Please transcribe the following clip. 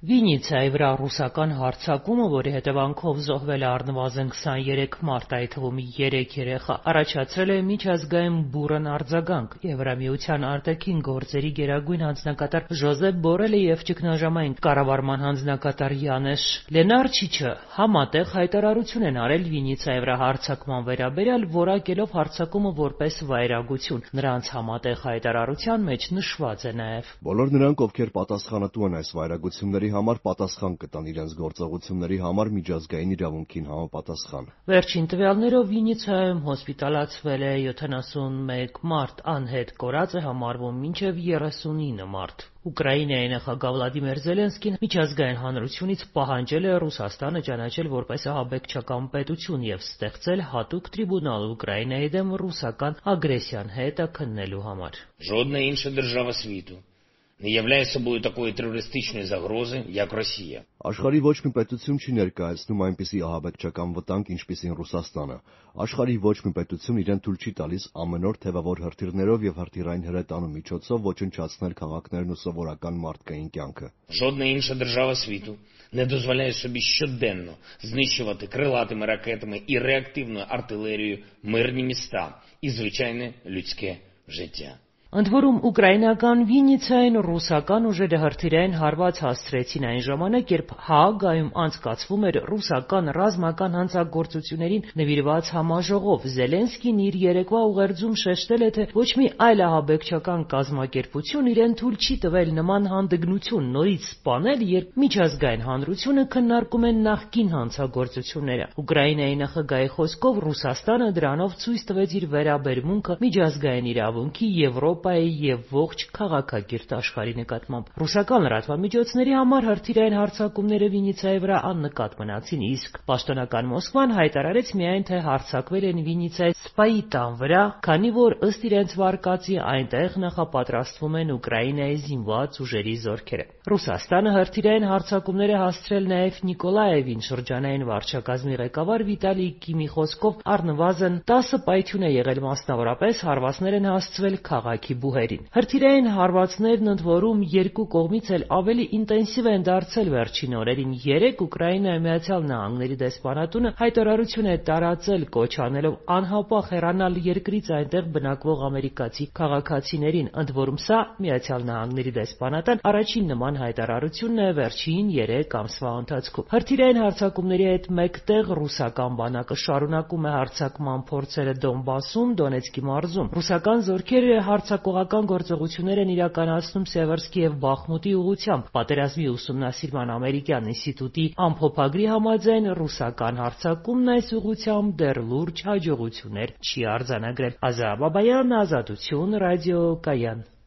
Վինիցիայի վրա ռուսական հարձակումը, որի հետևանքով զոհվել է առնվազն 23 մարդ, այդ թվում 3 երեխա, առաջացրել է միջազգային բուռն արձագանք։ Եվրամիության արտաքին գործերի գերագույն հանձնակատար Ժոզեփ Բորելը եւ ճգնաժամային կառավարման հանձնակատար Յանեշ Լենարչիչը համատեղ հայտարարություն են արել Վինիցիայի վրա հարձակման վերաբերյալ, որակելով հարձակումը որպես վայրագություն։ Նրանց համատեղ հայտարարության մեջ նշված է նաեւ. Բոլոր նրանք, ովքեր պատասխանատու են այս վայրագությունների համար, պատասխան կտան իրենց գործողությունների համար միջազգային իրավունքին համապատասխան։ Վերջին տվյալներով Վինիցիայում հոսպիտալացվել է 71 մարդ, անհետ կորած է համարվում մինչև 39 մարդ։ Ուկրաինայի նախագահ Վլադիմիր Զելենսկին միջազգային հանրությունից պահանջել է Ռուսաստանը ճանաչել որպես ահաբեկչական պետություն եւ ստեղծել հատուկ տրիբունալ Ուկրաինայի դեմ ռուսական ագրեսիան հետաքննելու համար։ Жодна інша держава світу не являє собою такої терористичної загрози, як Росія. Աշխարհի ոչ մի պետություն չի ներկայացնում այնպիսի ահաբեկչական վտանգ, ինչպիսին Ռուսաստանը։ Աշխարհի ոչ մի պետություն իրեն թույլ չի տալիս ամենօր թևավոր հրթիռներով եւ հրթիռային հրետանու միջոցով ոչնչացնել քաղաքներն ու սովորական մարդկային кյանքը։ Жодна інша держава світу не дозволяє собі щоденно знищувати крилатими ракетами і реактивною артилерією мирні міста і звичайне людське життя. Ընդ որում ուկրաինական Վինիցիային ռուսական ուժերը հրթիռային հարված հասցրեցին այն ժամանակ, երբ Հաագայում անցկացվում էր ռուսական ռազմական հանցագործություններին նվիրված համաժողով։ Զելենսկին իր երեկվա ուղերձում շեշտել է, թե ոչ մի այլ ահաբեկչական կազմակերպություն իրեն թույլ չի տվել նման հանդգնություն նորից սպանել, երբ միջազգային հանրությունը քննարկում է նախկին հանցագործությունները։ Ուկրաինայի նախագահի խոսքով Ռուսաստանը դրանով ցույց տվեց իր վերաբերմունքը միջազգային իրավունքի, Եվրոպայի եւ ողջ քաղաքակիրթ աշխարհի նկատմամբ։ Ռուսական լրատվամիջոցների համար հրթիռային հարձակումները Վինիցիայի վրա աննկատ մնացին, իսկ պաշտոնական Մոսկվան հայտարարեց միայն, թե հարձակվել են Վինիցիայի սպայի տան վրա, քանի որ ըստ իրենց վարկածի այնտեղ նախապատրաստվում են Ուկրաինայի զինված ուժերի զորքերը։ Ռուսաստանը հրթիռային հարձակումներ է հասցրել նաեւ Նիկոլաևին, շրջանային վարչակազմի ղեկավար Վիտալի Կիմի խոսքով առնվազն 10 պայթյուն է եղել, մասնավորապես հարվածներ են հասցվել քաղաքի բուհերին։ Հրթիռային հարվածներն ընդ որում երկու կողմից էլ ավելի ինտենսիվ են դարձել վերջին օրերին։ Երեկ Ուկրաինայի Միացյալ Նահանգների դեսպանատունը հայտարարություն է տարածել, կոչ անելով անհապաղ հեռանալ երկրից այնտեղ բնակվող ամերիկացի քաղաքացիներին, ընդ որում սա Միացյալ Նահանգների դեսպանատան առաջին նման հայտարարությունն է վերջին 3 ամսվա ընթացքում։ Հրթիռային հարձակումների հետ մեկտեղ ռուսական բանակը շարունակում է հարձակման փորձերը Դոնբասում, Դոնեցկի մարզում։ Ռուսական զորքերը հարձակողական գործողություններ են իրականացնում Սևերսկի եւ Բախմուտի ուղղությամբ։ Պատերազմի ուսումնասիրման ամերիկյան ինստիտուտի ամփոփագրի համաձայն ռուսական հարձակումն այս ուղղությամբ դեռ լուրջ հաջողություններ չի արձանագրել։ Ազա Բաբայան, Ազատություն, Ռադիո Կայան։